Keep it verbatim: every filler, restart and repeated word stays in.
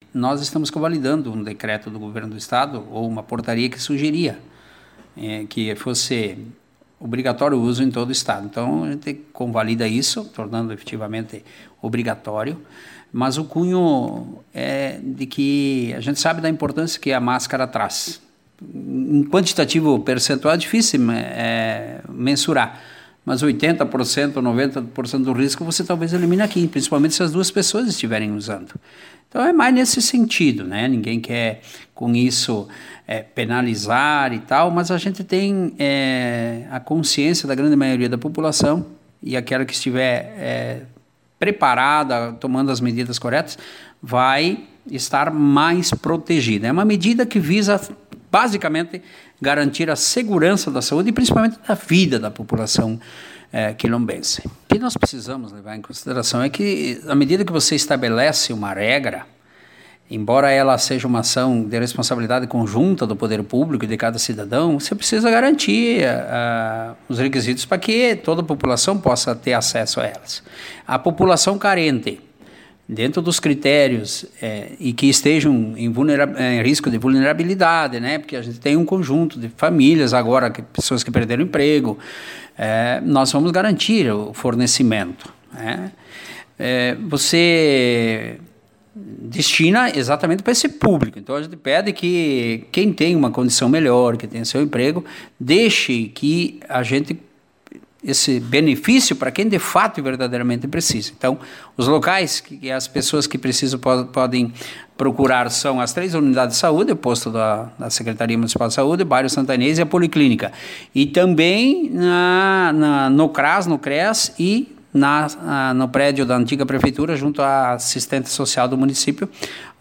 nós estamos convalidando um decreto do governo do estado, ou uma portaria que sugeria é, que fosse obrigatório o uso em todo o estado. Então, a gente convalida isso, tornando efetivamente obrigatório, mas o cunho é de que a gente sabe da importância que a máscara traz. Em quantitativo percentual é difícil é, mensurar, mas oitenta por cento, noventa por cento do risco você talvez elimine aqui, principalmente se as duas pessoas estiverem usando. Então é mais nesse sentido, né? Ninguém quer com isso é, penalizar e tal, mas a gente tem é, a consciência da grande maioria da população, e aquela que estiver é, preparada, tomando as medidas corretas, vai estar mais protegida. É uma medida que visa basicamente garantir a segurança da saúde e principalmente da vida da população é, quilombense. O que nós precisamos levar em consideração é que, à medida que você estabelece uma regra, embora ela seja uma ação de responsabilidade conjunta do poder público e de cada cidadão, você precisa garantir uh, os requisitos para que toda a população possa ter acesso a elas. A população carente, dentro dos critérios é, e que estejam em, em risco de vulnerabilidade, né? Porque a gente tem um conjunto de famílias agora, que, pessoas que perderam emprego, é, nós vamos garantir o fornecimento. Né? É, você destina exatamente para esse público. Então a gente pede que quem tem uma condição melhor, que tem seu emprego, deixe que a gente esse benefício para quem de fato e verdadeiramente precisa. Então, os locais que, que as pessoas que precisam pod, podem procurar são as três unidades de saúde, o posto da, da Secretaria Municipal de Saúde, o bairro Santa Inês e a Policlínica. E também na, na, no CRAS, no CREAS e na, a, no prédio da antiga prefeitura, junto à assistente social do município,